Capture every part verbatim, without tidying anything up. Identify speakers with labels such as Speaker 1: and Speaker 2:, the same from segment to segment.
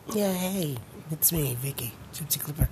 Speaker 1: Yeah, hey, it's me, Vicky, Gypsy Clipper.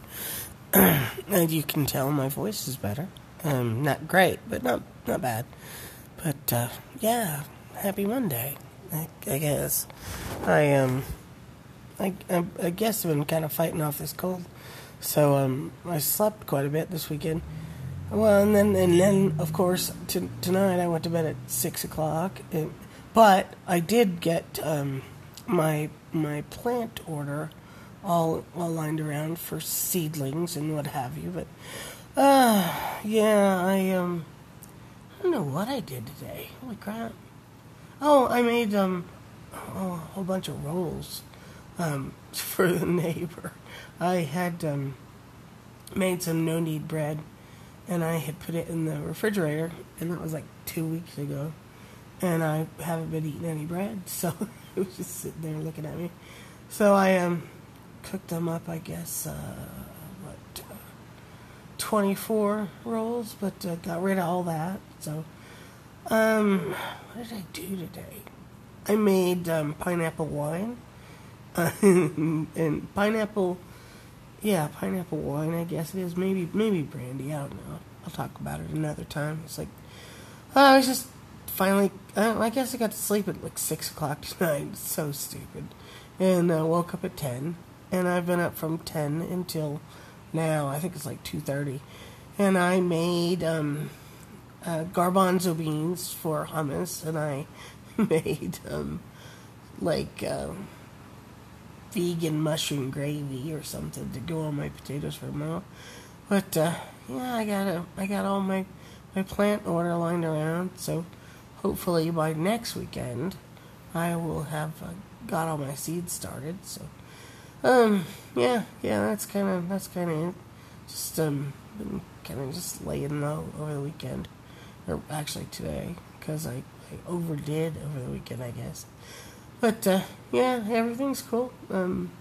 Speaker 1: And you can tell my voice is better. Um, not great, but not not bad. But uh, yeah, happy Monday. I, I guess I um I, I I guess I've been kind of fighting off this cold, so um I slept quite a bit this weekend. Well, and then and then of course t- tonight I went to bed at six o'clock. And, but I did get um my my plant order all all lined around for seedlings and what have you. But uh yeah, I um I don't know what I did today. Holy crap! Oh, I made um oh, a whole bunch of rolls um for the neighbor. I had um made some no knead bread and I had put it in the refrigerator, and that was like two weeks ago. And I haven't been eating any bread, so it was just sitting there looking at me. So I um cooked them up, I guess, uh, what, uh, twenty-four rolls, but uh, got rid of all that. So, um, what did I do today? I made um, pineapple wine, uh, and pineapple, yeah, pineapple wine, I guess it is. Maybe, maybe brandy, I don't know. I'll talk about it another time. It's like, uh, I was just finally, uh, I guess I got to sleep at like six o'clock tonight. It's so stupid. And uh, woke up at ten. And I've been up from ten until now. I think it's like two thirty. And I made um, uh, garbanzo beans for hummus. And I made um, like uh, vegan mushroom gravy or something to go on my potatoes for tomorrow. But uh, yeah, I got a, I got all my my plant order lined around. So hopefully by next weekend, I will have uh, got all my seeds started. So, um, yeah, yeah, that's kind of that's kind of it. Just um, been kind of just laying low over the weekend, or actually today, because I, I overdid over the weekend, I guess. But uh, yeah, everything's cool. Um,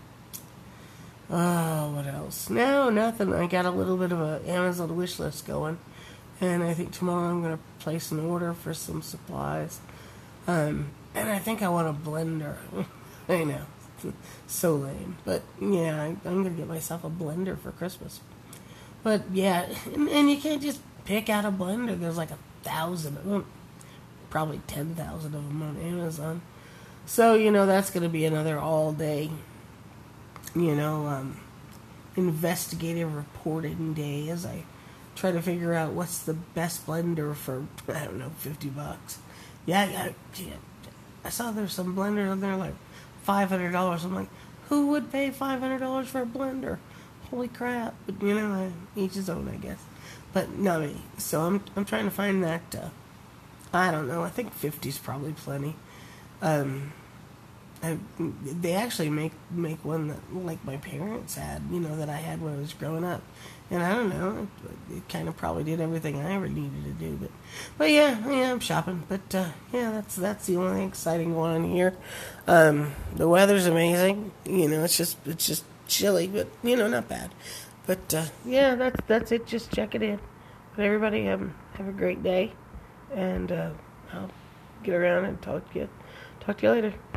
Speaker 1: oh, what else? No, nothing. I got a little bit of a Amazon wish list going. And I think tomorrow I'm going to place an order for some supplies. Um, and I think I want a blender. I know. So lame. But yeah, I, I'm going to get myself a blender for Christmas. But yeah, and, and you can't just pick out a blender. There's like a thousand of them. Probably ten thousand of them on Amazon. So, you know, that's going to be another all day, you know, um, investigative reporting day as I try to figure out what's the best blender for, I don't know, fifty bucks. Yeah, I got yeah, I saw there's some blenders on there like five hundred dollars. I'm like, who would pay five hundred dollars for a blender? Holy crap. But, you know, each his own, I guess. But, not me. So I'm, I'm trying to find that, uh, I don't know, I think fifty's probably plenty. Um, I, they actually make make one that like my parents had, you know, that I had when I was growing up, and I don't know, it, it kind of probably did everything I ever needed to do. But, but yeah, yeah, I'm shopping. But uh, yeah, that's that's the only exciting one here. Um, the weather's amazing. You know, it's just it's just chilly, but you know, not bad. But uh, yeah, that's that's it. Just check it in. But everybody, um, have a great day, and uh, I'll get around and talk to you talk to you later.